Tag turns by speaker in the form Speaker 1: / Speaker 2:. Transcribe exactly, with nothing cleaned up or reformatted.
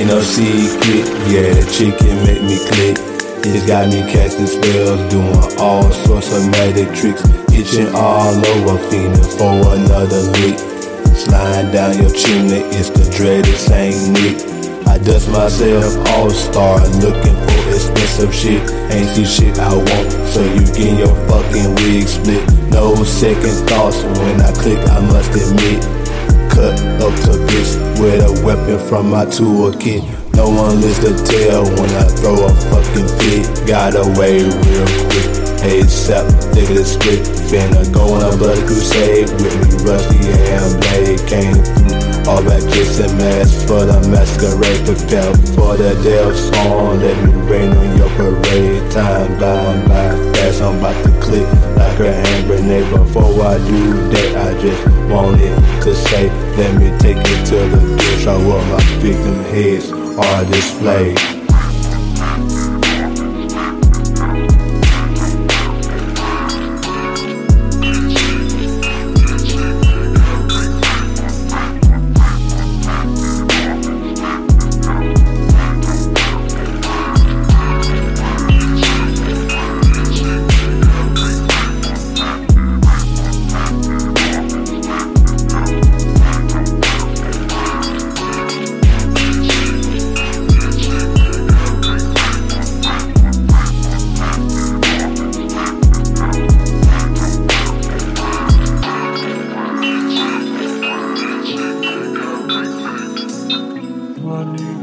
Speaker 1: no secret, yeah, the chicken make me click. It's got me casting spells, doing all sorts of magic tricks. Itching all over, fiending for another lick. Sliding down your chimney, it's the dreaded Saint Nick. I dust myself all-star, looking for expensive shit. Ain't see shit I want, so you get your fucking wig split. No second thoughts when I click, I must admit. Cut up to bits with a weapon from my toolkit. No one lives to tell when I throw a fucking fit. Got away real quick, ASAP, nigga the split. Finna go on a bloody crusade with me, rusty and blade came through. All back just a mask for the masquerade. Prepare for the death song, let me rain on your parade. Time blind by fast, I'm about to click like a hand grenade. Before I do that, I just wanted to say, let me take it to the dish. I want my victim heads are displayed.
Speaker 2: Money.